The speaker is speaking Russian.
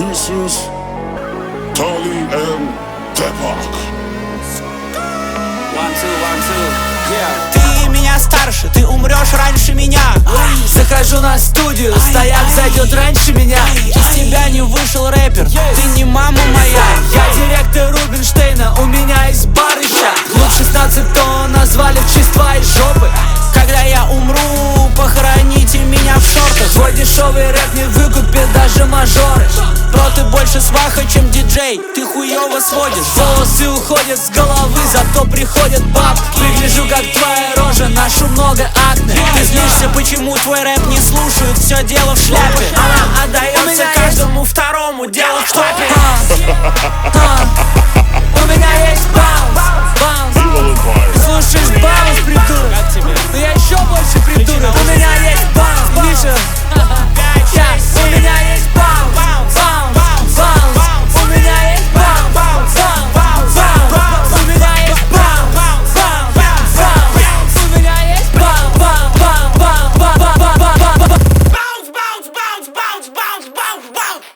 This is Tony and Tepak. 1, 2, 1, 2, yeah. Ты меня старше, ты умрешь раньше меня. Захожу на студию, стояк зайдет раньше меня. Из тебя не вышел рэпер, ты не мама моя. Я директор Рубинштейна, у меня есть барыша. Клуб 16 то назвали в честь твоей жопы. Когда я умру, похороните меня в шортах. Твой дешевый рэп не выкупит даже мажоры. Бро, ты больше сваха, чем диджей, ты хуёво сводишь. Волосы уходят с головы, зато приходят баб. Выгляжу как твоя рожа, ношу много акне. Ты злишься, почему твой рэп не слушают, все дело в шляпе. Она отдается каждому второму, дело в штопе.